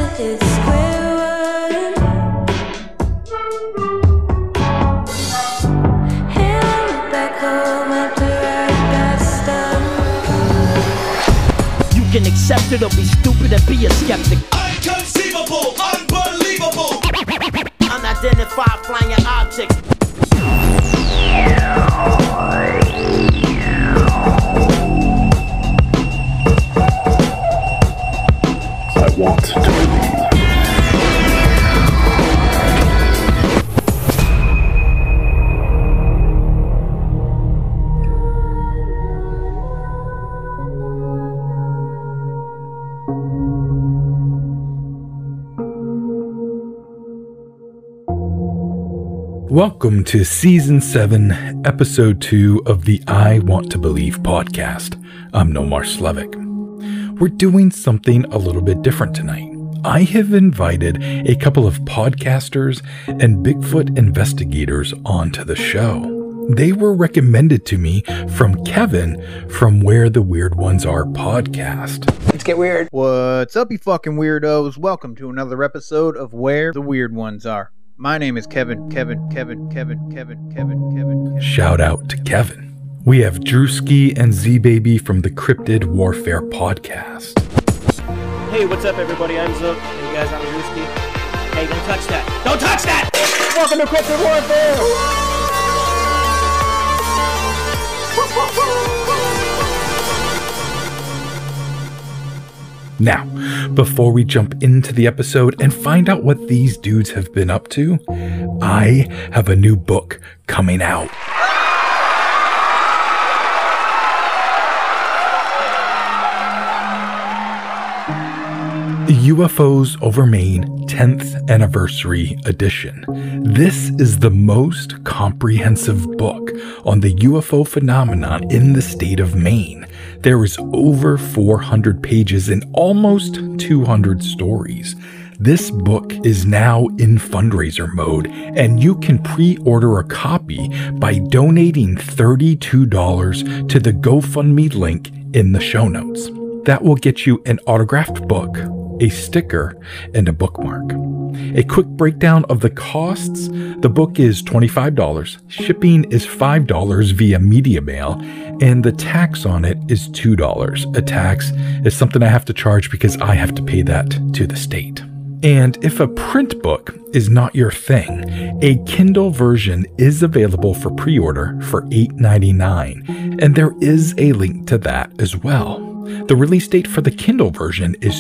hit square one. Here I'm back home after I got stung. You can accept it or be stupid and be a skeptic. Inconceivable, unbelievable. Unidentified flying objects. I want to believe. Welcome to Season 7, Episode 2 of the I Want to Believe podcast. I'm Nomar Slevik. We're doing something a little bit different tonight. I have invited a couple of podcasters and Bigfoot investigators onto the show. They were recommended to me from Kevin from Where the Weird Ones Are podcast. Let's get weird. What's up, you fucking weirdos? Welcome to another episode of Where the Weird Ones Are. My name is Kevin. Shout out to Kevin. We have Drewski and Z-Baby from the Cryptid Warfare podcast. Hey, what's up, everybody? I'm Zook. Hey, guys, I'm Drewski. Hey, don't touch that. Don't touch that! Welcome to Cryptid Warfare! Now, before we jump into the episode and find out what these dudes have been up to, I have a new book coming out. UFOs Over Maine 10th Anniversary Edition. This is the most comprehensive book on the UFO phenomenon in the state of Maine. There is over 400 pages and almost 200 stories. This book is now in fundraiser mode, and you can pre-order a copy by donating $32 to the GoFundMe link in the show notes. That will get you an autographed book, a sticker, and a bookmark. A quick breakdown of the costs. The book is $25, shipping is $5 via media mail, and the tax on it is $2. A tax is something I have to charge because I have to pay that to the state. And if a print book is not your thing, a Kindle version is available for pre-order for $8.99, and there is a link to that as well. The release date for the Kindle version is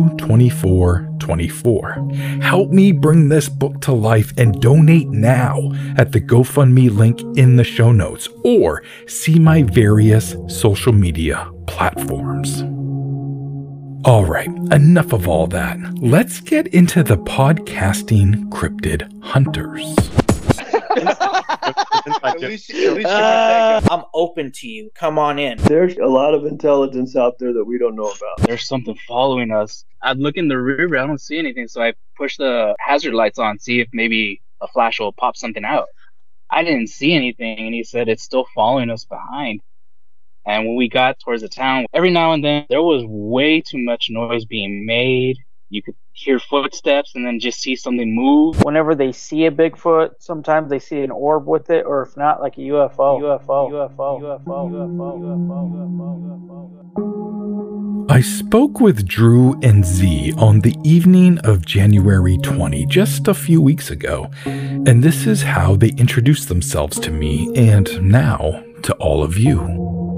2/24/24. Help me bring this book to life and donate now at the GoFundMe link in the show notes, or see my various social media platforms. All right, enough of all that. Let's get into the podcasting cryptid hunters. At least you can take it. I'm open to you. Come on in. There's a lot of intelligence out there that we don't know about. There's something following us. I look in the rear view, I don't see anything, so I push the hazard lights on, see if maybe a flash will pop something out. I didn't see anything, and he said it's still following us behind. And when we got towards the town, every now and then, there was way too much noise being made. You could hear footsteps and then just see something move. Whenever they see a Bigfoot, sometimes they see an orb with it, or if not, like a UFO. I spoke with Drew and Z on the evening of January 20, just a few weeks ago, and this is how they introduced themselves to me and now to all of you.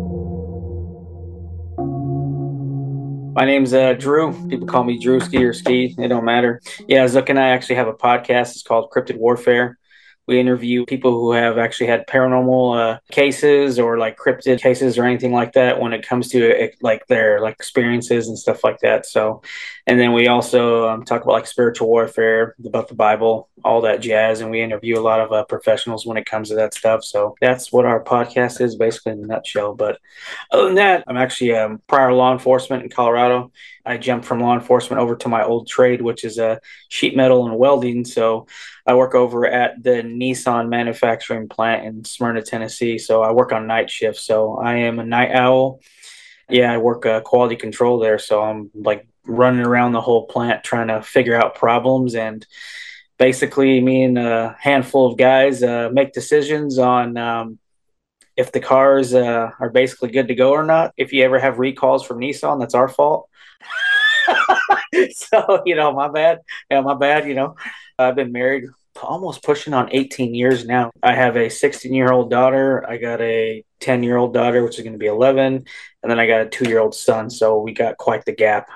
My name's Drew. People call me Drewski or Ski. It don't matter. Yeah, Zook and I actually have a podcast. It's called Cryptid Warfare. We interview people who have actually had paranormal cases or like cryptid cases or anything like that when it comes to like their like experiences and stuff like that. So, and then we also talk about like spiritual warfare, about the Bible, all that jazz. And we interview a lot of professionals when it comes to that stuff. So that's what our podcast is basically in a nutshell. But other than that, I'm actually prior law enforcement in Colorado. I jumped from law enforcement over to my old trade, which is sheet metal and welding. So I work over at the Nissan manufacturing plant in Smyrna, Tennessee. So I work on night shift. So I am a night owl. Yeah, I work quality control there. So I'm like running around the whole plant trying to figure out problems. And basically, me and a handful of guys make decisions on if the cars are basically good to go or not. If you ever have recalls from Nissan, that's our fault. So, my bad. Yeah, my bad. I've been married almost pushing on 18 years now. I have a 16-year-old daughter. I got a 10-year-old daughter, which is going to be 11. And then I got a 2-year-old son. So we got quite the gap.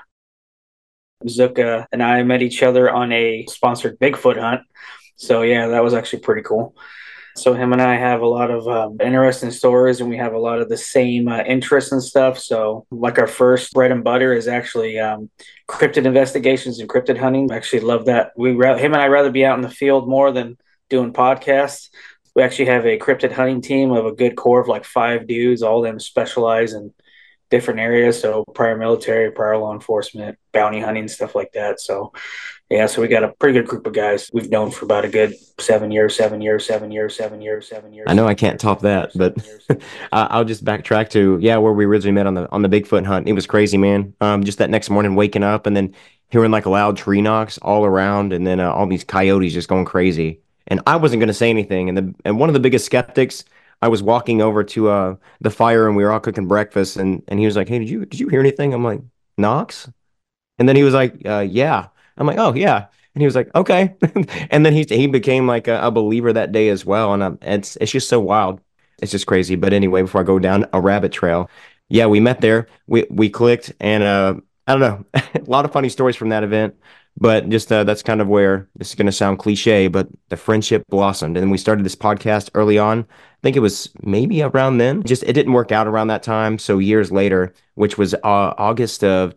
Zuka and I met each other on a sponsored Bigfoot hunt. So, yeah, that was actually pretty cool. So him and I have a lot of interesting stories, and we have a lot of the same interests and stuff. So like our first bread and butter is actually cryptid investigations and cryptid hunting. I actually love that. Him and I rather be out in the field more than doing podcasts. We actually have a cryptid hunting team of a good core of like 5 dudes. All of them specialize in different areas. So prior military, prior law enforcement, bounty hunting, stuff like that. So yeah, so we got a pretty good group of guys we've known for about a good 7 years. I know I can't top that, but I'll just backtrack to where we originally met on the Bigfoot hunt. It was crazy, man. Just that next morning waking up and then hearing like loud tree knocks all around, and then all these coyotes just going crazy. And I wasn't going to say anything. And one of the biggest skeptics, I was walking over to the fire and we were all cooking breakfast, and he was like, "Hey, did you hear anything?" I'm like, "Knocks?" And then he was like, "Yeah." I'm like, "Oh yeah." And he was like, "Okay." And then he became like a believer that day as well. And it's just so wild. It's just crazy. But anyway, before I go down a rabbit trail, yeah, we met there. We clicked, and I don't know, a lot of funny stories from that event. But just that's kind of where, this is going to sound cliche, but the friendship blossomed. And we started this podcast early on. I think it was maybe around then. Just it didn't work out around that time. So years later, which was August of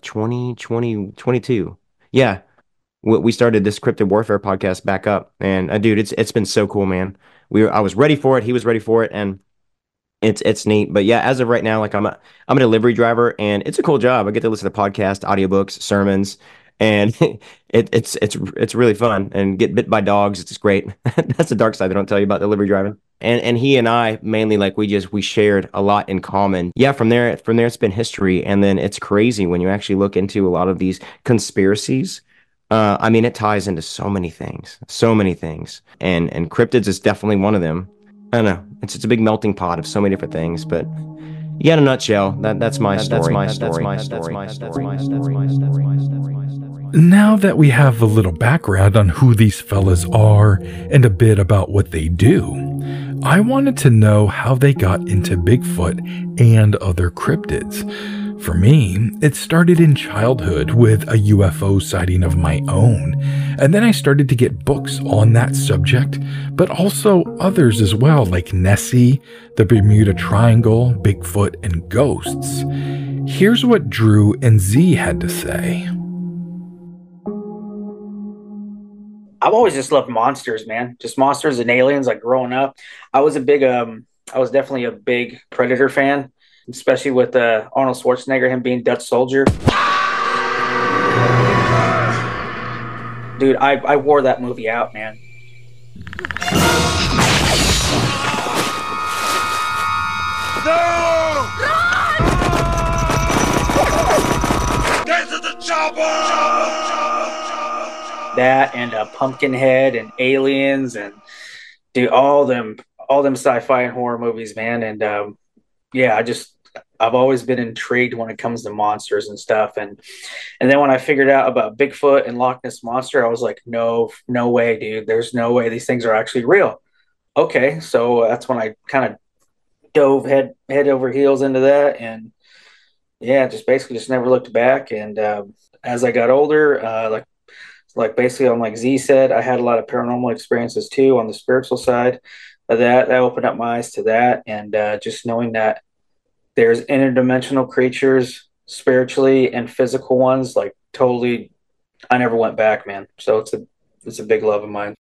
2022. Yeah, we started this Cryptid Warfare podcast back up. And dude, it's been so cool, man. I was ready for it. He was ready for it. And it's neat. But yeah, as of right now, like I'm a delivery driver, and it's a cool job. I get to listen to podcasts, audiobooks, sermons. And it's really fun, and get bit by dogs. It's just great. That's the dark side they don't tell you about delivery driving. And he and I mainly, like, we shared a lot in common. Yeah, from there it's been history. And then it's crazy when you actually look into a lot of these conspiracies. I mean, it ties into so many things. And cryptids is definitely one of them. I don't know. It's a big melting pot of so many different things, but yeah, in a nutshell, that's my story. Now that we have a little background on who these fellas are and a bit about what they do, I wanted to know how they got into Bigfoot and other cryptids. For me, it started in childhood with a UFO sighting of my own, and then I started to get books on that subject, but also others as well, like Nessie, the Bermuda Triangle, Bigfoot, and ghosts. Here's what Drew and Z had to say. I've always just loved monsters, man. Just monsters and aliens. Like growing up, I was definitely a big Predator fan, especially with Arnold Schwarzenegger, him being Dutch Soldier. Dude, I wore that movie out, man. No! Get to the chopper! That and Pumpkinhead and Aliens and dude, all them sci-fi and horror movies, man. And yeah, I've always been intrigued when it comes to monsters and stuff. And then when I figured out about Bigfoot and Loch Ness Monster, I was like, no way, dude. There's no way these things are actually real. Okay, so that's when I kind of dove head over heels into that, and yeah, just never looked back. And as I got older, like basically, like Z said, I had a lot of paranormal experiences too on the spiritual side of that. That opened up my eyes to that, and just knowing that there's interdimensional creatures, spiritually and physical ones, like totally, I never went back, man. So it's a big love of mine.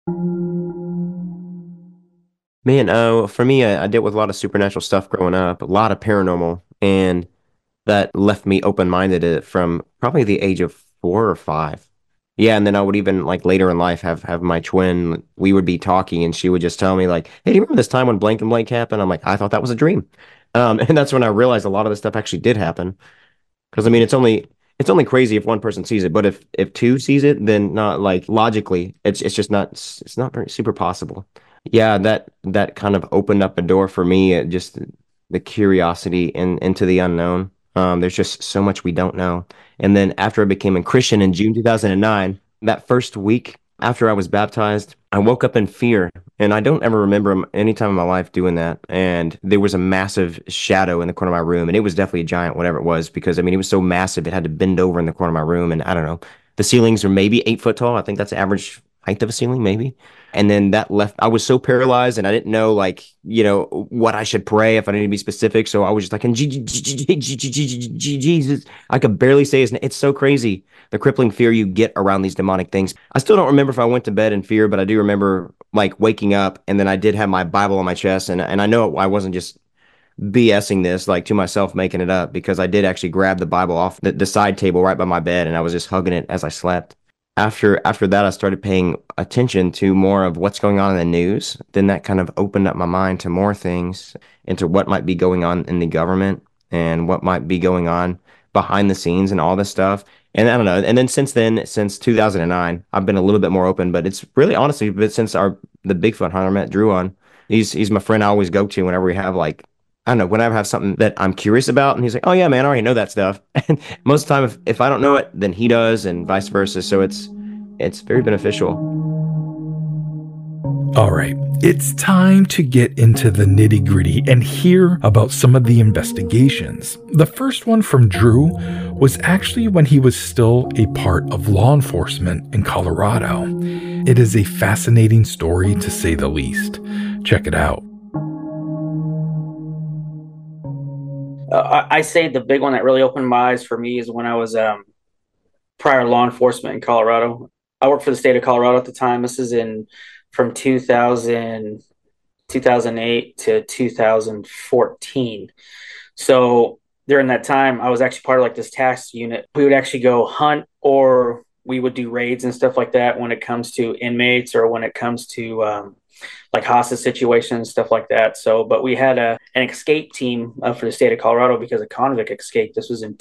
Man, for me, I dealt with a lot of supernatural stuff growing up, a lot of paranormal, and that left me open-minded from probably the age of 4 or 5. Yeah, and then I would even, like, later in life have my twin, we would be talking, and she would just tell me, like, "Hey, do you remember this time when blank and blank happened?" I'm like, "I thought that was a dream." And that's when I realized a lot of this stuff actually did happen. Because, I mean, it's it's only crazy if one person sees it, but if two sees it, then not like logically, it's just not it's not very super possible. Yeah, that kind of opened up a door for me, just the curiosity into the unknown. There's just so much we don't know. And then after I became a Christian in June 2009, that first week after I was baptized, I woke up in fear. And I don't ever remember any time in my life doing that. And there was a massive shadow in the corner of my room. And it was definitely a giant, whatever it was, because I mean, it was so massive, it had to bend over in the corner of my room. And I don't know, the ceilings are maybe 8 foot tall. I think that's the average height of a ceiling, maybe. And then that left, I was so paralyzed and I didn't know, like, you know, what I should pray if I need to be specific. So I was just like, in Jesus, I could barely say his name. It's so crazy, the crippling fear you get around these demonic things. I still don't remember if I went to bed in fear, but I do remember like waking up, and then I did have my Bible on my chest. And I know I wasn't just BSing this like to myself, making it up, because I did actually grab the Bible off the side table right by my bed, and I was just hugging it as I slept. After that, I started paying attention to more of what's going on in the news. Then that kind of opened up my mind to more things, into what might be going on in the government and what might be going on behind the scenes and all this stuff. And I don't know. And then since 2009, I've been a little bit more open. But it's really honestly, but since the Bigfoot hunter met Drew on, he's my friend I always go to whenever we have like, I don't know, whenever I have something that I'm curious about, and he's like, "Oh yeah, man, I already know that stuff." And most of the time, if I don't know it, then he does, and vice versa. So it's very beneficial. All right, it's time to get into the nitty-gritty and hear about some of the investigations. The first one from Drew was actually when he was still a part of law enforcement in Colorado. It is a fascinating story, to say the least. Check it out. I say the big one that really opened my eyes for me is when I was prior law enforcement in Colorado. I worked for the state of Colorado at the time. This is from 2008 to 2014. So during that time, I was actually part of like this task unit. We would actually go hunt, or we would do raids and stuff like that when it comes to inmates, or when it comes to like hostage situations, stuff like that. So, but we had an escape team for the state of Colorado because a convict escaped. This was in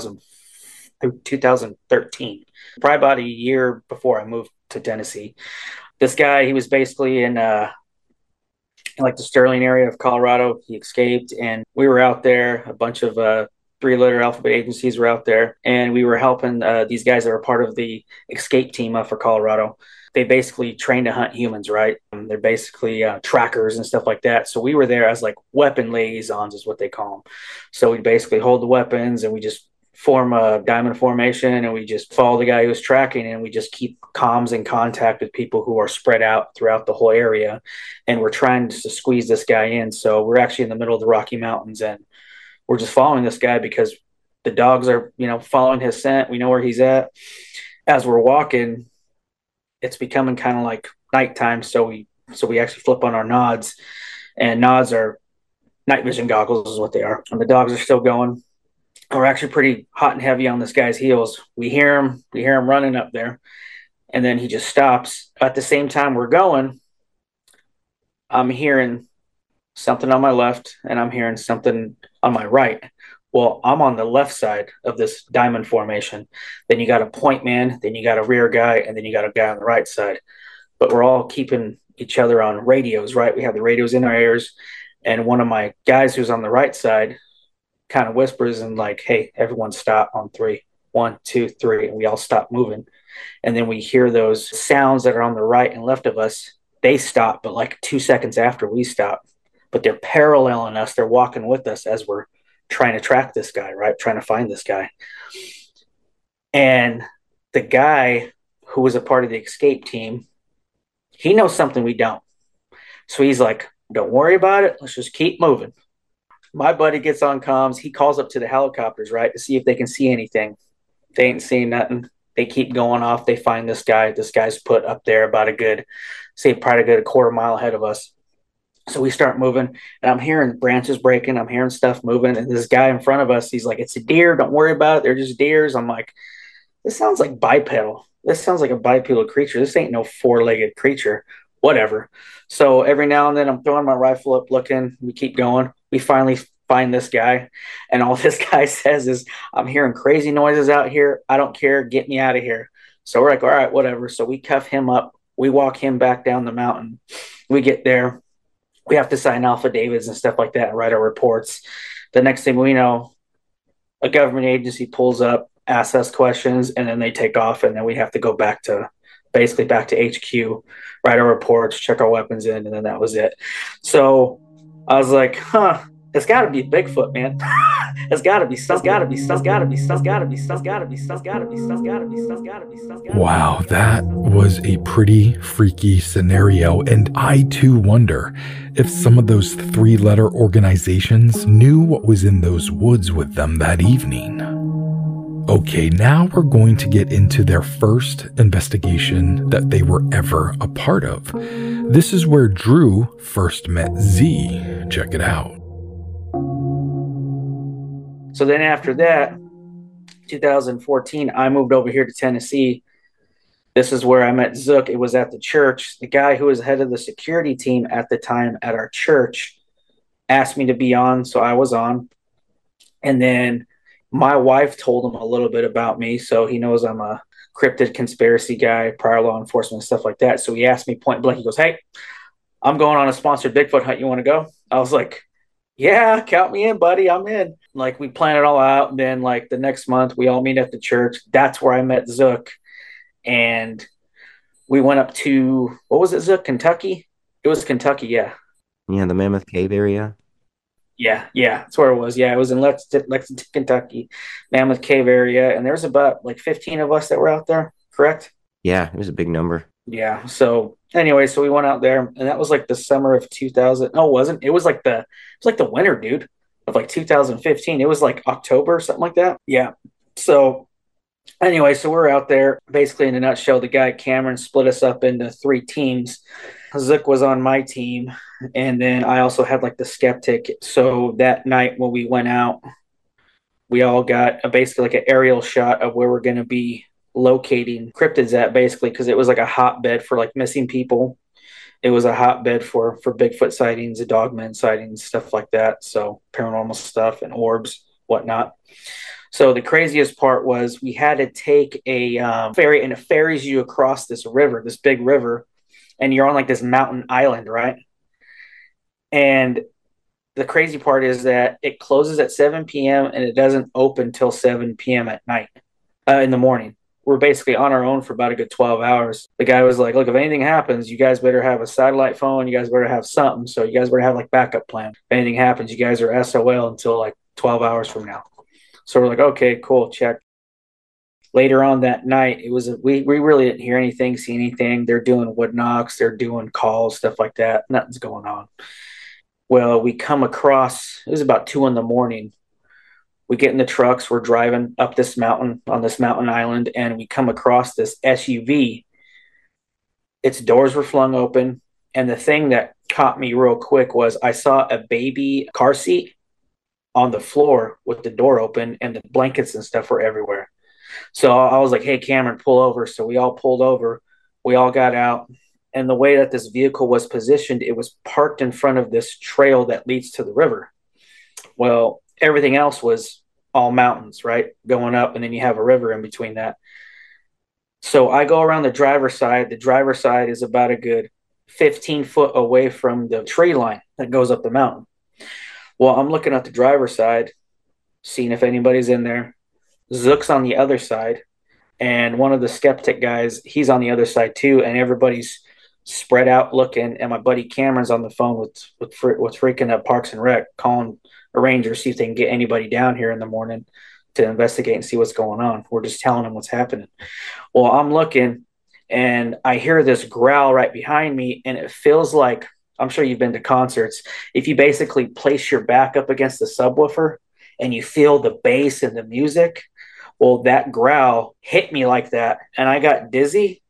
2013, probably about a year before I moved to Tennessee. This guy, he was basically in like the Sterling area of Colorado. He escaped, and we were out there. A bunch of 3-letter alphabet agencies were out there, and we were helping these guys that were part of the escape team for Colorado. They basically train to hunt humans, right? They're basically trackers and stuff like that. So we were there as like weapon liaisons is what they call them. So we basically hold the weapons, and we just form a diamond formation, and we just follow the guy who's tracking, and we just keep comms and contact with people who are spread out throughout the whole area. And we're trying to squeeze this guy in. So we're actually in the middle of the Rocky Mountains, and we're just following this guy because the dogs are, following his scent. We know where he's at. As we're walking, it's becoming kind of like nighttime. So we actually flip on our nods, and nods are night vision goggles is what they are. And the dogs are still going. We're actually pretty hot and heavy on this guy's heels. We hear him running up there, and then he just stops. At the same time we're going, I'm hearing something on my left, and I'm hearing something on my right. Well, I'm on the left side of this diamond formation. Then you got a point man, then you got a rear guy, and then you got a guy on the right side. But we're all keeping each other on radios, right? We have the radios in our ears, and one of my guys who's on the right side kind of whispers and like, "Hey, everyone stop on 3. 1, 2, 3." And we all stop moving. And then we hear those sounds that are on the right and left of us. They stop, but like 2 seconds after we stop. But they're paralleling us. They're walking with us as we're trying to track this guy, right? Trying to find this guy. And the guy who was a part of the escape team, he knows something we don't. So he's like, "Don't worry about it. Let's just keep moving." My buddy gets on comms. He calls up to the helicopters, right, to see if they can see anything. They ain't seeing nothing. They keep going off. They find this guy. This guy's put up there about probably a good quarter mile ahead of us. So we start moving, and I'm hearing branches breaking. I'm hearing stuff moving. And this guy in front of us, he's like, "It's a deer. Don't worry about it. They're just deers." I'm like, this sounds like bipedal. This sounds like a bipedal creature. This ain't no 4-legged creature. Whatever. So every now and then I'm throwing my rifle up looking. We keep going. We finally find this guy. And all this guy says is, I'm hearing crazy noises out here. I don't care. Get me out of here. So we're like, all right, whatever. So we cuff him up. We walk him back down the mountain. We get there. We have to sign affidavits and stuff like that and write our reports. The next thing we know, a government agency pulls up, asks us questions, and then they take off. And then we have to go back to HQ, write our reports, check our weapons in, and then that was it. So I was like, it's got to be Bigfoot, man. It's got to be. Wow, that was a pretty freaky scenario, and I too wonder if some of those three-letter organizations knew what was in those woods with them that evening. Okay, now we're going to get into their first investigation that they were ever a part of. This is where Drew first met Z. Check it out. So then after that, 2014, I moved over here to Tennessee. This is where I met Zook. It was at the church. The guy who was head of the security team at the time at our church asked me to be on, so I was on. And then my wife told him a little bit about me, so he knows I'm a cryptid conspiracy guy, prior law enforcement, stuff like that. So he asked me point blank, he goes, hey, I'm going on a sponsored Bigfoot hunt. You want to go? I was like, yeah, count me in, buddy. I'm in. Like, we plan it all out. And then, like, the next month, we all meet at the church. That's where I met Zook. And we went up to, what was it, Zook? Kentucky? It was Kentucky, yeah. Yeah, the Mammoth Cave area. Yeah, that's where it was. Yeah, it was in Lexington, Kentucky, Mammoth Cave area. And there was about, like, 15 of us that were out there, correct? Yeah, it was a big number. Yeah, so anyway, so we went out there, and that was like the summer of 2000. No, it wasn't. It was like the winter, dude, of like 2015. It was like October or something like that. Yeah. So anyway, so we're out there. Basically, in a nutshell, the guy Cameron split us up into 3 teams. Zook was on my team, and then I also had like the skeptic. So that night when we went out, we all got basically like an aerial shot of where we're going to be locating cryptids at, basically, because it was like a hotbed for like missing people. It was a hotbed for Bigfoot sightings, dogman sightings, stuff like that. So paranormal stuff and orbs, whatnot. So the craziest part was we had to take a ferry, and it ferries you across this river, this big river, and you're on like this mountain island, right? And the crazy part is that it closes at 7 p.m. and it doesn't open till 7 p.m. at night, in the morning. We're basically on our own for about a good 12 hours. The guy was like, look, if anything happens, you guys better have a satellite phone. You guys better have something. So you guys better have like backup plan. If anything happens, you guys are SOL until like 12 hours from now. So we're like, okay, cool, check. Later on that night, it was we really didn't hear anything, see anything. They're doing wood knocks, they're doing calls, stuff like that. Nothing's going on. Well, we come across, it was about 2 a.m. We get in the trucks, we're driving up this mountain, on this mountain island, and we come across this SUV. Its doors were flung open, and the thing that caught me real quick was I saw a baby car seat on the floor with the door open, and the blankets and stuff were everywhere. So I was like, hey, Cameron, pull over. So we all pulled over. We all got out. And the way that this vehicle was positioned, it was parked in front of this trail that leads to the river. Well, everything else was all mountains, right? Going up, and then you have a river in between that. So I go around the driver's side. The driver's side is about a good 15 foot away from the tree line that goes up the mountain. Well, I'm looking at the driver's side, seeing if anybody's in there. Zook's on the other side, and one of the skeptic guys, he's on the other side too, and everybody's spread out looking, and my buddy Cameron's on the phone with freaking up Parks and Rec, calling a ranger, see if they can get anybody down here in the morning to investigate and see what's going on. We're just telling them what's happening. Well, I'm looking, and I hear this growl right behind me, and it feels like, I'm sure you've been to concerts, if you basically place your back up against the subwoofer and you feel the bass and the music, well, that growl hit me like that, and I got dizzy.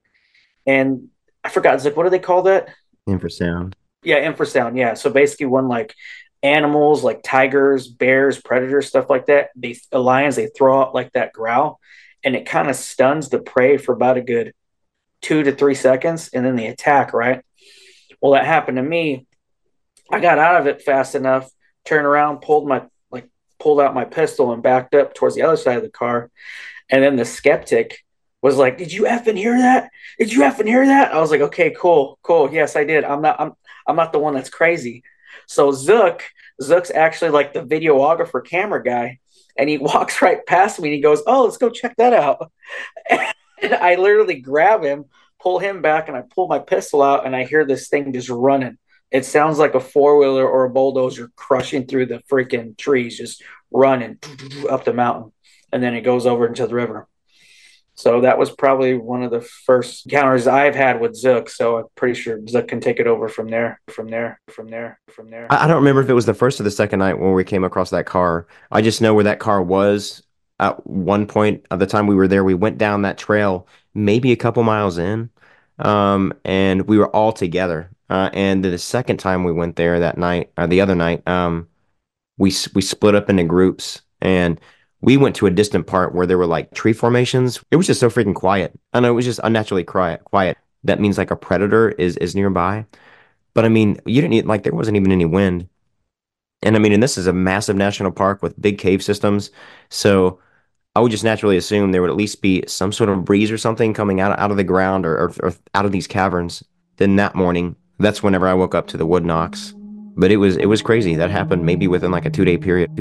And I forgot, Zook, what do they call that? Infrasound. Yeah, infrasound, yeah. So basically when like animals like tigers, bears, predators, stuff like that, lions, they throw out like that growl, and it kind of stuns the prey for about a good 2 to 3 seconds, and then they attack, right? Well, that happened to me. I got out of it fast enough, turned around, pulled out my pistol and backed up towards the other side of the car. And then the skeptic was like, "Did you effing hear that? Did you effing hear that?" I was like, "Okay, cool. Yes, I did. I'm not the one that's crazy." So Zook's actually like the videographer camera guy. And he walks right past me and he goes, "Oh, let's go check that out." And I literally grab him, pull him back, and I pull my pistol out, and I hear this thing just running. It sounds like a four-wheeler or a bulldozer crushing through the freaking trees, just running up the mountain. And then it goes over into the river. So that was probably one of the first encounters I've had with Zook. So I'm pretty sure Zook can take it over from there. I don't remember if it was the first or the second night when we came across that car. I just know where that car was at one point of the time we were there. We went down that trail, maybe a couple miles in, and we were all together. And the second time we went there that night, or the other night, we split up into groups, and we went to a distant part where there were like tree formations. It was just so freaking quiet. I know it was just unnaturally quiet. That means like a predator is nearby. But I mean, you didn't like there wasn't even any wind. And I mean, and this is a massive national park with big cave systems. So I would just naturally assume there would at least be some sort of breeze or something coming out of the ground or out of these caverns. Then that morning, that's whenever I woke up to the wood knocks. But it was crazy. That happened maybe within like a 2 day period.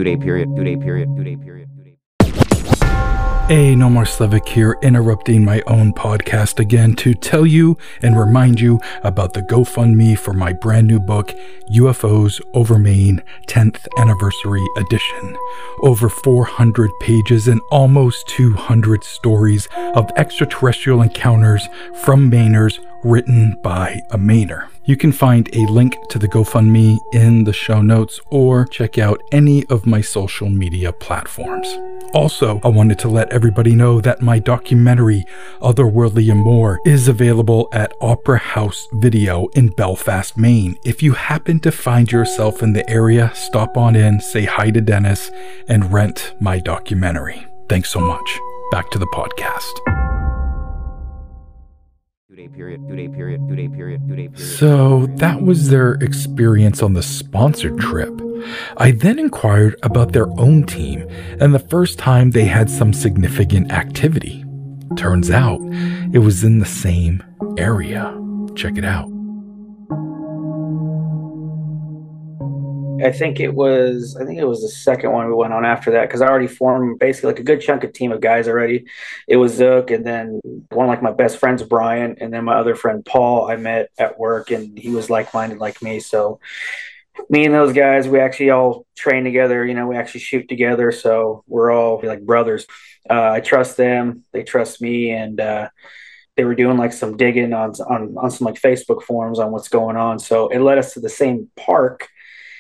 Hey, Nomar Slevik here, interrupting my own podcast again to tell you and remind you about the GoFundMe for my brand new book, UFOs Over Maine 10th Anniversary Edition. Over 400 pages and almost 200 stories of extraterrestrial encounters from Mainers written by a Mainer. You can find a link to the GoFundMe in the show notes or check out any of my social media platforms. Also, I wanted to let everybody know that my documentary, Otherworldly and More, is available at Opera House Video in Belfast, Maine. If you happen to find yourself in the area, stop on in, say hi to Dennis, and rent my documentary. Thanks so much. Back to the podcast. So that was their experience on the sponsored trip. I then inquired about their own team and the first time they had some significant activity. Turns out it was in the same area. Check it out. I think it was the second one we went on after that, because I already formed basically like a good chunk of team of guys already. It was Zook, and then one like my best friend's Brian, and then my other friend Paul I met at work, and he was like-minded like me. So me and those guys, we actually all train together, we actually shoot together, so we're all like brothers. I trust them, they trust me, and they were doing like some digging on some like Facebook forums on what's going on. So it led us to the same park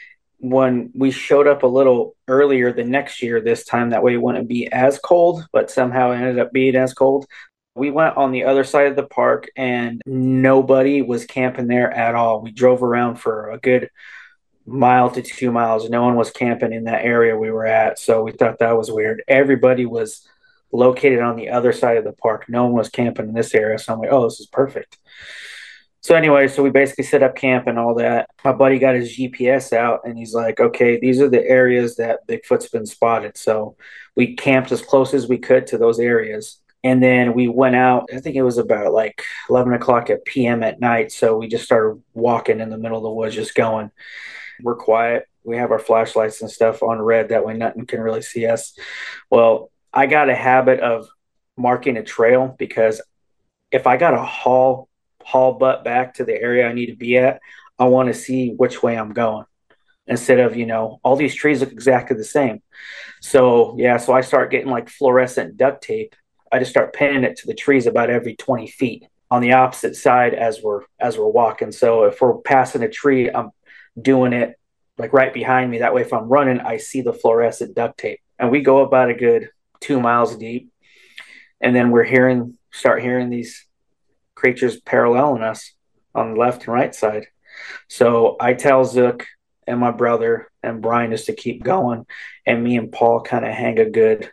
when we showed up a little earlier the next year this time. That way it wouldn't be as cold, but somehow it ended up being as cold. We went on the other side of the park and nobody was camping there at all. We drove around for a good mile to 2 miles. No one was camping in that area we were at. So we thought that was weird. Everybody was located on the other side of the park. No one was camping in this area. So I'm like, oh, this is perfect. So anyway, so we basically set up camp and all that. My buddy got his GPS out and he's like, okay, these are the areas that Bigfoot's been spotted. So we camped as close as we could to those areas. And then we went out, I think it was about like 11 o'clock p.m. at night. So we just started walking in the middle of the woods, just going. We're quiet. We have our flashlights and stuff on red. That way nothing can really see us. Well, I got a habit of marking a trail, because if I got to haul butt back to the area I need to be at, I want to see which way I'm going, instead of, all these trees look exactly the same. So so I start getting like fluorescent duct tape. I just start pinning it to the trees about every 20 feet on the opposite side as we're walking. So if we're passing a tree, I'm doing it like right behind me. That way, if I'm running, I see the fluorescent duct tape. And we go about a good 2 miles deep. And then start hearing these creatures paralleling us on the left and right side. So I tell Zook and my brother and Brian just to keep going. And me and Paul kind of hang a good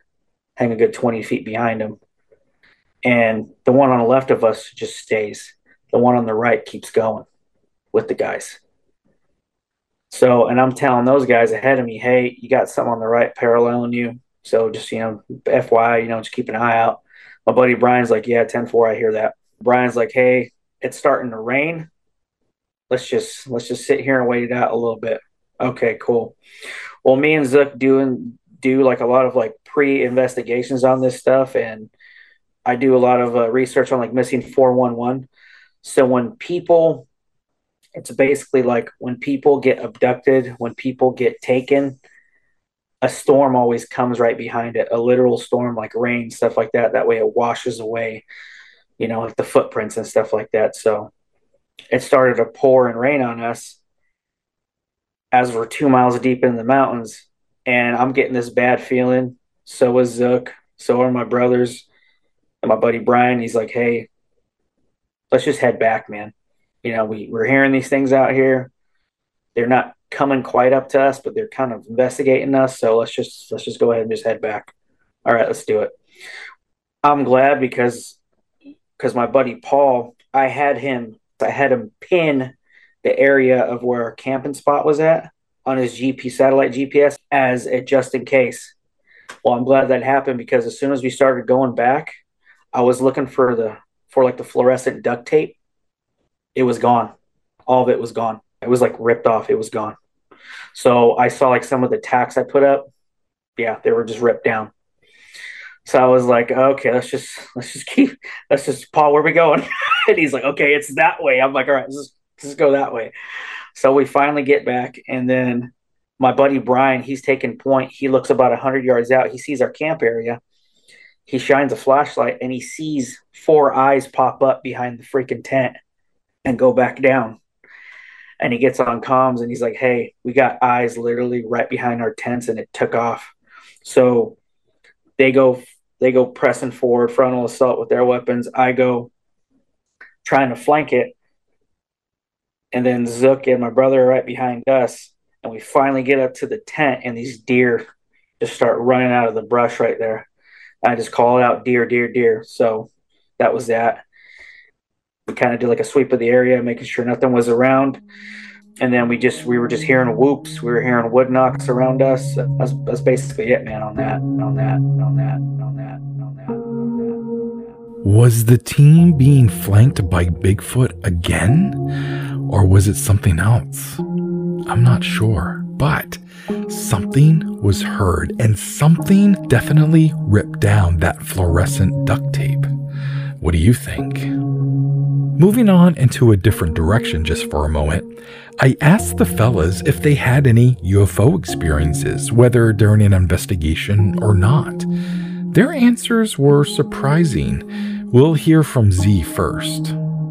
20 feet behind him. And the one on the left of us just stays. The one on the right keeps going with the guys. So, and I'm telling those guys ahead of me, hey, you got something on the right paralleling you. So just, FYI, just keep an eye out. My buddy Brian's like, yeah, 10-4, I hear that. Brian's like, hey, it's starting to rain. Let's just sit here and wait it out a little bit. Okay, cool. Well, me and Zook do like a lot of like pre-investigations on this stuff, and I do a lot of research on like missing 411. So it's basically like when people get abducted, when people get taken, a storm always comes right behind it, a literal storm like rain, stuff like that. That way it washes away, like the footprints and stuff like that. So it started to pour and rain on us as we're 2 miles deep in the mountains, and I'm getting this bad feeling. So is Zook. So are my brothers and my buddy Brian. He's like, hey, let's just head back, man. We're hearing these things out here. They're not coming quite up to us, but they're kind of investigating us. So let's just go ahead and just head back. All right, let's do it. I'm glad because my buddy Paul, I had him pin the area of where our camping spot was at on his satellite GPS as a just in case. Well, I'm glad that happened because as soon as we started going back, I was looking for the fluorescent duct tape. It was gone. All of it was gone. It was like ripped off. It was gone. So I saw like some of the tacks I put up. Yeah, they were just ripped down. So I was like, okay, let's just Paul, where are we going? And he's like, okay, it's that way. I'm like, all right, let's just go that way. So we finally get back, and then my buddy Brian, he's taking point. He looks about 100 yards out. He sees our camp area. He shines a flashlight, and he sees 4 eyes pop up behind the freaking tent and go back down. And he gets on comms, and he's like, hey, we got eyes literally right behind our tents, and it took off. So they go pressing forward, frontal assault with their weapons. I go trying to flank it. And then Zook and my brother are right behind us. And we finally get up to the tent, and these deer just start running out of the brush right there. I just call it out, deer, deer, deer. So that was that. We kind of did like a sweep of the area, making sure nothing was around. And then we were just hearing whoops. We were hearing wood knocks around us. That's basically it, man, on that. Was the team being flanked by Bigfoot again? Or was it something else? I'm not sure, but something was heard, and something definitely ripped down that fluorescent duct tape. What do you think? Moving on into a different direction just for a moment, I asked the fellas if they had any UFO experiences, whether during an investigation or not. Their answers were surprising. We'll hear from Z first.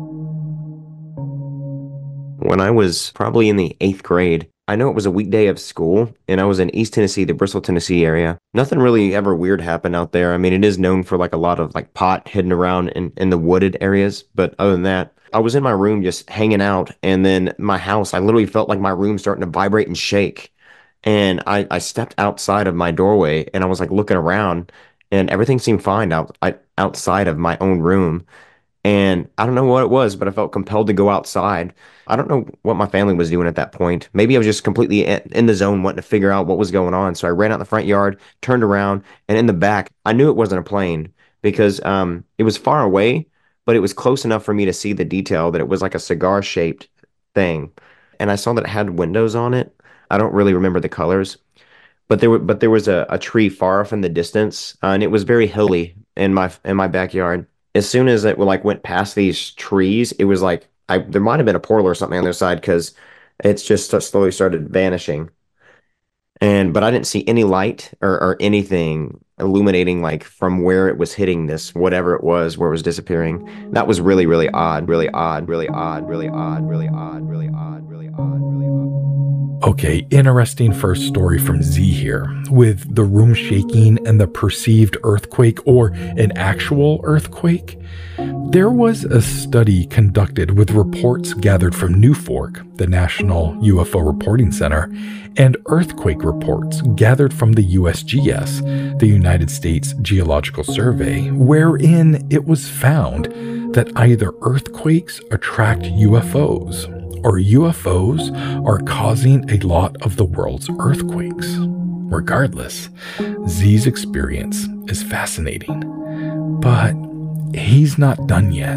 When I was probably in the 8th grade, I know it was a weekday of school, and I was in East Tennessee, the Bristol, Tennessee area. Nothing really ever weird happened out there. I mean, it is known for like a lot of like pot hidden around in the wooded areas. But other than that, I was in my room just hanging out, and then my house, I literally felt like my room starting to vibrate and shake. And I stepped outside of my doorway, and I was like looking around, and everything seemed fine outside of my own room. And I don't know what it was, but I felt compelled to go outside. I don't know what my family was doing at that point. Maybe I was just completely in the zone wanting to figure out what was going on. So I ran out the front yard, turned around, and in the back, I knew it wasn't a plane because it was far away, but it was close enough for me to see the detail that it was like a cigar-shaped thing. And I saw that it had windows on it. I don't really remember the colors, but there was a tree far off in the distance, and it was very hilly in my backyard. As soon as it went past these trees, it was like there might have been a portal or something on their side because it's just slowly started vanishing. But I didn't see any light or anything illuminating like from where it was hitting this, whatever it was, where it was disappearing. That was really, really odd, really odd, really odd, really odd, really odd, really odd, really odd, really odd. Okay, interesting first story from Z here, with the room shaking and the perceived earthquake or an actual earthquake. There was a study conducted with reports gathered from NUFORC, the National UFO Reporting Center, and earthquake reports gathered from the USGS, the United States Geological Survey, wherein it was found that either earthquakes attract UFOs or UFOs are causing a lot of the world's earthquakes. Regardless, Z's experience is fascinating, but he's not done yet.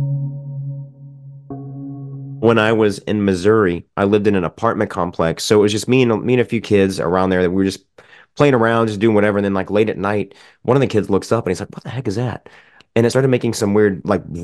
When I was in Missouri, I lived in an apartment complex. So it was just me and a few kids around there that we were just playing around, just doing whatever. And then like late at night, one of the kids looks up and he's like, "What the heck is that?" And it started making some weird,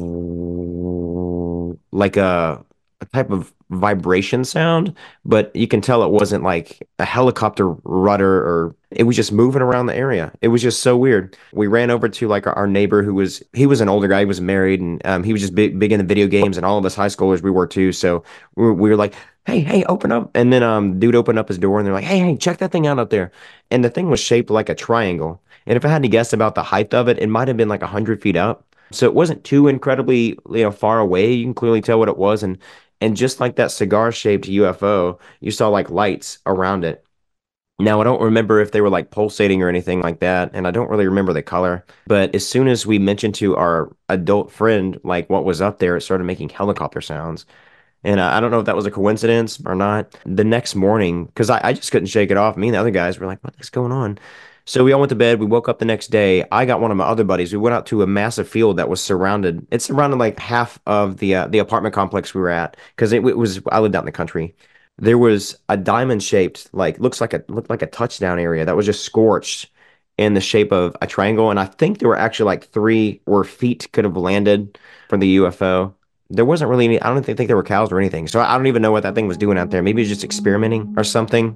like a type of vibration sound, but you can tell it wasn't like a helicopter rudder, or it was just moving around the area. It was just so weird. We ran over to like our neighbor he was an older guy, he was married, and he was just big into video games, and all of us high schoolers, we were too. So we were like, hey, open up. And then dude opened up his door and they're like, hey, check that thing out up there. And the thing was shaped like a triangle. And if I had to guess about the height of it, it might have been like 100 feet up. So it wasn't too incredibly, far away. You can clearly tell what it was. And just like that cigar-shaped UFO, you saw like lights around it. Now, I don't remember if they were like pulsating or anything like that, and I don't really remember the color. But as soon as we mentioned to our adult friend like what was up there, it started making helicopter sounds. And I don't know if that was a coincidence or not. The next morning, because I just couldn't shake it off, me and the other guys were like, what is going on? So we all went to bed. We woke up the next day. I got one of my other buddies. We went out to a massive field that was surrounded. It surrounded like half of the apartment complex we were at, because I lived out in the country. There was a diamond shaped, like looked like a touchdown area that was just scorched in the shape of a triangle. And I think there were actually like 3 where feet could have landed from the UFO. There wasn't really any, I don't think there were cows or anything. So I don't even know what that thing was doing out there. Maybe it was just experimenting or something.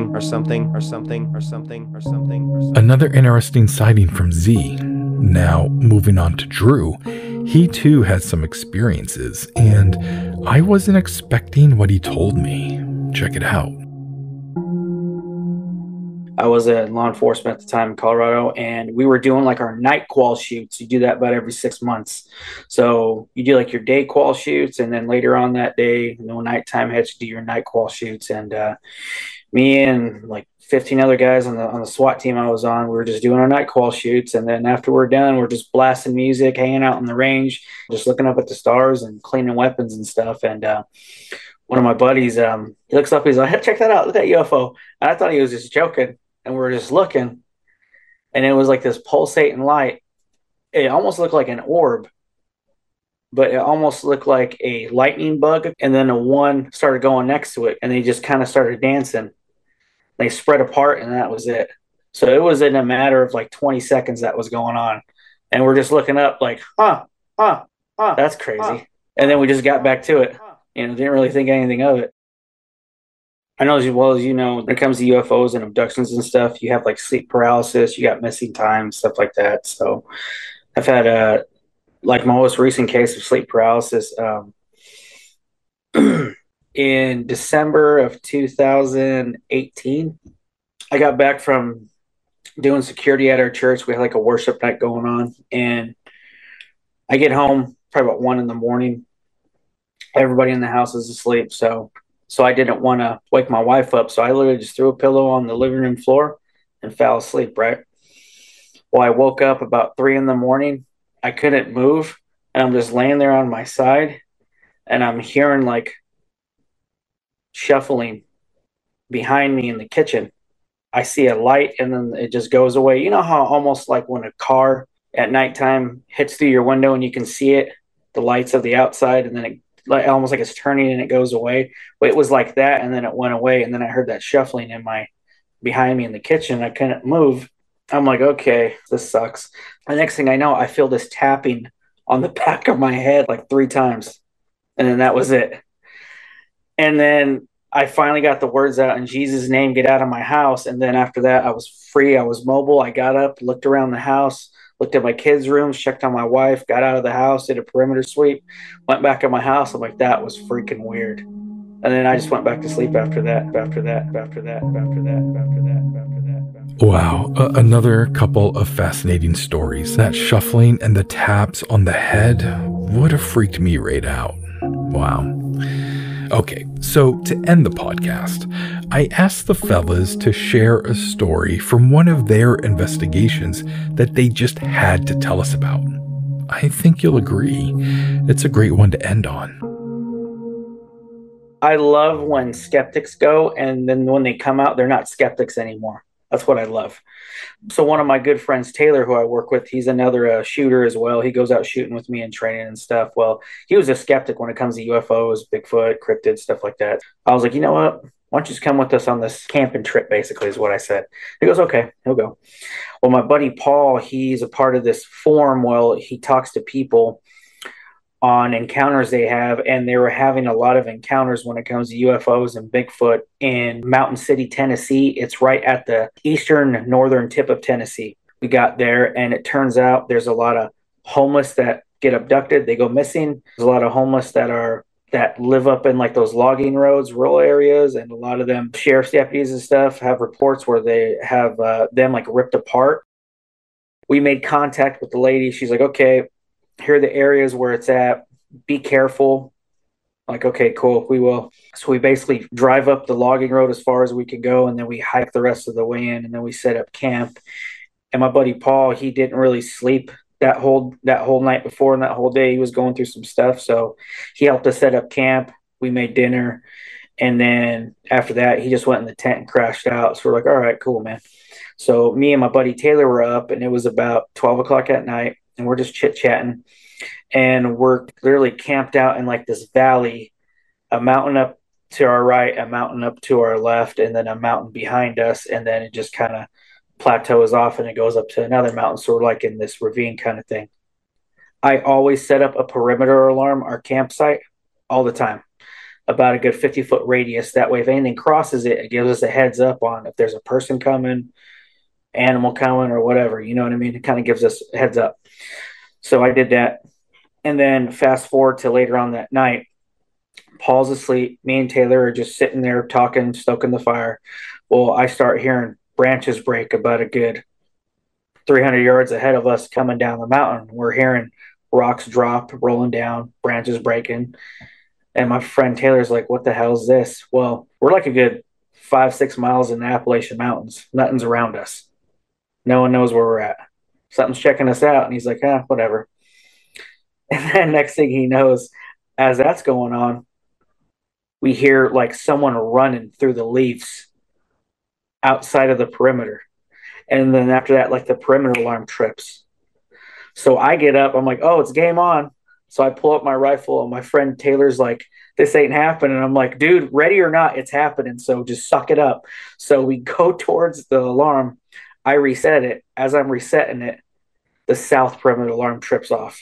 Another interesting sighting from Z. Now, moving on to Drew. He too had some experiences, and I wasn't expecting what he told me. Check it out. I was in law enforcement at the time in Colorado, and we were doing like our night qual shoots. You do that about every 6 months. So you do like your day qual shoots, and then later on that day, nighttime hits, you do your night qual shoots. And me and like 15 other guys on the SWAT team I was on, we were just doing our night qual shoots. And then after we're done, we're just blasting music, hanging out on the range, just looking up at the stars and cleaning weapons and stuff. And one of my buddies, he looks up, he's like, hey, check that out, look at that UFO. And I thought he was just joking. And we were just looking, and it was like this pulsating light. It almost looked like an orb, but it almost looked like a lightning bug. And then one started going next to it, and they just kind of started dancing. They spread apart, and that was it. So it was in a matter of like 20 seconds that was going on. And we're just looking up like, that's crazy. And then we just got back to it. Didn't really think anything of it. I know as well as you know, when it comes to UFOs and abductions and stuff, you have like sleep paralysis, you got missing time, stuff like that. So I've had like my most recent case of sleep paralysis in December of 2018. I got back from doing security at our church. We had like a worship night going on, and I get home probably about 1 a.m. Everybody in the house is asleep, so I didn't want to wake my wife up. So I literally just threw a pillow on the living room floor and fell asleep, right? Well, I woke up about 3 a.m. I couldn't move, and I'm just laying there on my side, and I'm hearing like shuffling behind me in the kitchen. I see a light, and then it just goes away. You know how almost like when a car at nighttime hits through your window and you can see it, the lights of the outside, and then it almost like it's turning and it goes away. Well, it was like that, and then it went away, and then I heard that shuffling behind me in the kitchen. I couldn't move. I'm like, okay, this sucks. The next thing I know, I feel this tapping on the back of my head like 3 times, and then that was it. And then I finally got the words out, in Jesus' name, get out of my house. And then after that, I was free. I was mobile. I got up, looked around the house, looked at my kids' rooms, checked on my wife, got out of the house, did a perimeter sweep, went back at my house. I'm like, that was freaking weird. And then I just went back to sleep after that. Wow, another couple of fascinating stories. That shuffling and the taps on the head would have freaked me right out. Wow. Okay, so to end the podcast, I asked the fellas to share a story from one of their investigations that they just had to tell us about. I think you'll agree, it's a great one to end on. I love when skeptics go, and then when they come out, they're not skeptics anymore. That's what I love. So one of my good friends, Taylor, who I work with, he's another shooter as well. He goes out shooting with me and training and stuff. Well, he was a skeptic when it comes to UFOs, Bigfoot, cryptids, stuff like that. I was like, you know what? Why don't you just come with us on this camping trip, basically, is what I said. He goes, okay, he'll go. Well, my buddy Paul, he's a part of this forum. Well, he talks to people on encounters they have, and they were having a lot of encounters when it comes to UFOs and Bigfoot in Mountain City, Tennessee. It's right at the eastern northern tip of Tennessee. We got there, and it turns out there's a lot of homeless that get abducted. They go missing. There's a lot of homeless that live up in like those logging roads, rural areas, and a lot of them sheriff's deputies and stuff have reports where they have them like ripped apart. We made contact with the lady. She's like, okay, here are the areas where it's at. Be careful. Like, okay, cool, we will. So we basically drive up the logging road as far as we could go, and then we hike the rest of the way in, and then we set up camp. And my buddy Paul, he didn't really sleep that whole night before, and that whole day he was going through some stuff. So he helped us set up camp. We made dinner, and then after that, he just went in the tent and crashed out. So we're like, all right, cool, man. So me and my buddy Taylor were up, and it was about 12 o'clock at night, and we're just chit-chatting. And we're literally camped out in like this valley, a mountain up to our right, a mountain up to our left, and then a mountain behind us. And then it just kind of plateaus off and it goes up to another mountain. So we're like in this ravine kind of thing. I always set up a perimeter alarm, our campsite, all the time, about a good 50-foot radius. That way, if anything crosses it, it gives us a heads up on if there's a person coming, animal coming, or whatever. You know what I mean? It kind of gives us a heads up. So I did that. And then fast forward to later on that night, Paul's asleep. Me and Taylor are just sitting there talking, stoking the fire. Well, I start hearing branches break about a good 300 yards ahead of us coming down the mountain. We're hearing rocks drop, rolling down, branches breaking. And my friend Taylor's like, what the hell is this? Well, we're like a good 5-6 miles in the Appalachian Mountains. Nothing's around us. No one knows where we're at. Something's checking us out. And he's like, whatever. And then next thing he knows, as that's going on, we hear like someone running through the leaves outside of the perimeter. And then after that, like the perimeter alarm trips. So I get up, I'm like, oh, it's game on. So I pull up my rifle, and my friend Taylor's like, this ain't happening. I'm like, dude, ready or not, it's happening. So just suck it up. So we go towards the alarm. I reset it. As I'm resetting it, the south perimeter alarm trips off.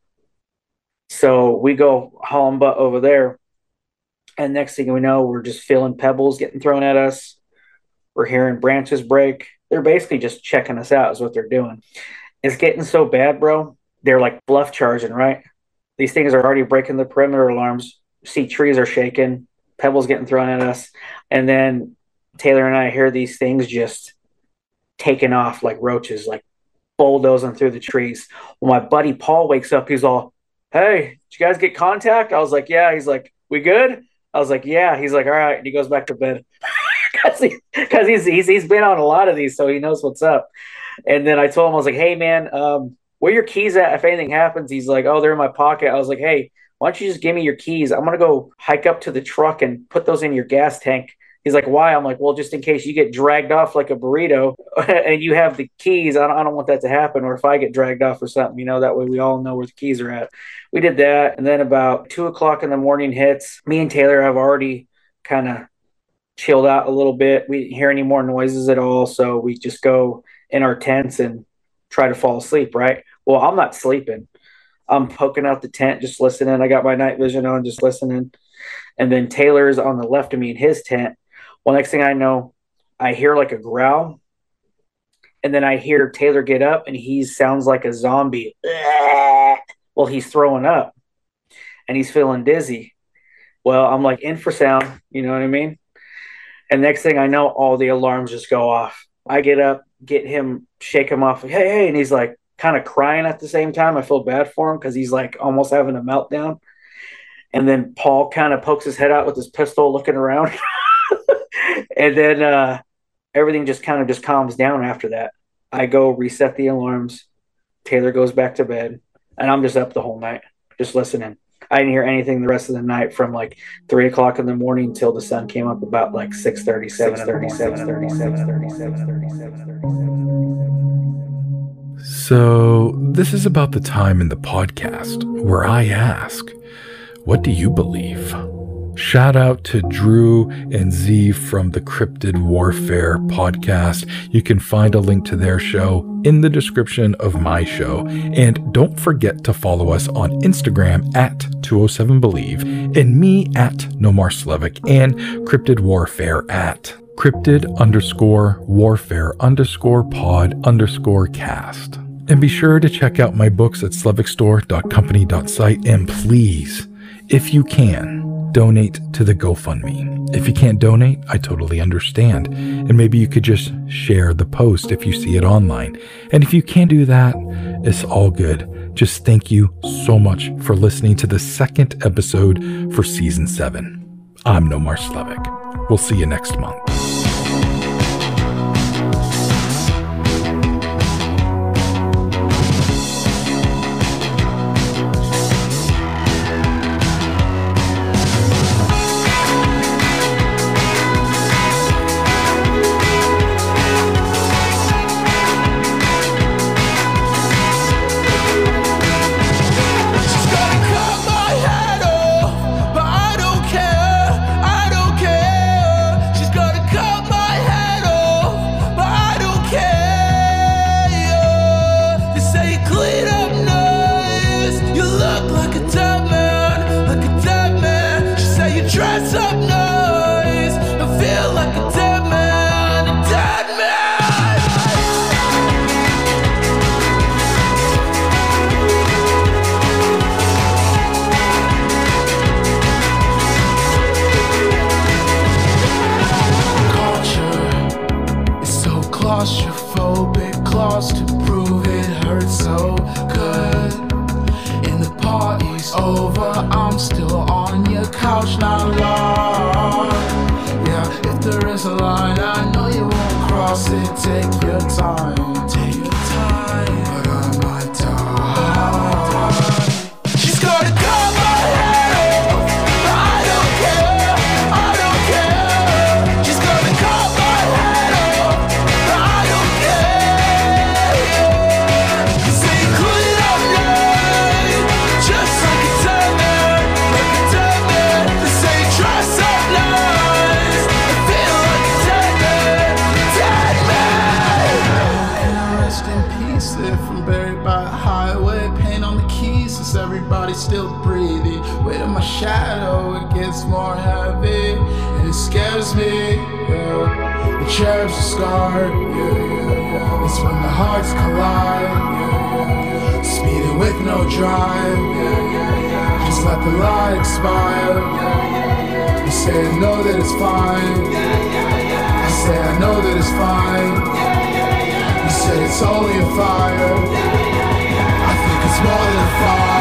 So we go hauling butt over there. And next thing we know, we're just feeling pebbles getting thrown at us. We're hearing branches break. They're basically just checking us out is what they're doing. It's getting so bad, bro. They're like bluff charging, right? These things are already breaking the perimeter alarms. See, trees are shaking, pebbles getting thrown at us. And then Taylor and I hear these things just taking off like roaches, like bulldozing through the trees. Well, my buddy Paul wakes up. He's all, hey, did you guys get contact? I was like, yeah. He's like, we good? I was like, yeah. He's like, all right. And he goes back to bed because he's been on a lot of these, so he knows what's up. And then I told him, I was like, hey, man, where your keys at if anything happens? He's like, oh, they're in my pocket. I was like, hey, why don't you just give me your keys? I'm going to go hike up to the truck and put those in your gas tank. He's like, why? I'm like, well, just in case you get dragged off like a burrito and you have the keys. I don't want that to happen. Or if I get dragged off or something, that way we all know where the keys are at. We did that. And then about 2 o'clock in the morning hits. Me and Taylor have already kind of chilled out a little bit. We didn't hear any more noises at all. So we just go in our tents and try to fall asleep, right? Well, I'm not sleeping. I'm poking out the tent, just listening. I got my night vision on, just listening. And then Taylor's on the left of me in his tent. Well, next thing I know, I hear like a growl. And then I hear Taylor get up, and he sounds like a zombie. Well, he's throwing up and he's feeling dizzy. Well, I'm like infrasound, you know what I mean? And next thing I know, all the alarms just go off. I get up, get him, shake him off. Hey, hey. And he's like kind of crying at the same time. I feel bad for him because he's like almost having a meltdown. And then Paul kind of pokes his head out with his pistol looking around. And then everything just kind of just calms down after that. I go reset the alarms. Taylor goes back to bed. And I'm just up the whole night, just listening. I didn't hear anything the rest of the night from like 3 o'clock in the morning till the sun came up about like 6:37. So, this is about the time in the podcast where I ask, what do you believe? Shout out to Drew and Z from the Cryptid Warfare podcast. You can find a link to their show in the description of my show. And don't forget to follow us on Instagram at 207believe and me at Nomar Slevik and Cryptid Warfare at cryptid_warfare_pod_cast. And be sure to check out my books at slevikstore.company.site. And please, if you can, donate to the GoFundMe. If you can't donate, I totally understand. And maybe you could just share the post if you see it online. And if you can't do that, it's all good. Just thank you so much for listening to the second episode for season 7. I'm Nomar Slevik. We'll see you next month. Dress up nice, I feel like a dead man, a dead man. Culture is so claustrophobic, claws to prove it hurts so good. And the party's over, I'm still on your couch, not long. Yeah, if there is a line, I know you won't cross it. Take your time, but I might die. She's gonna cut my head off, but I don't care, I don't care. She's gonna cut my head off, but I don't care. You say you clean up night, just like a dead man, like a dead man. They say you dress up nice, I feel like a dead man, dead man. And I rest in peace, live from buried by a highway. Pain on the keys, is everybody still breathing? Weight of my shadow, it gets more heavy, and it scares me, yeah. The cherubs are scarred, yeah. It's when the hearts collide, yeah. Speeding with no drive, yeah. Just let the light expire, yeah. You say I know that it's fine, I say I know that it's fine. You say it's only a fire, I think it's more than a fire.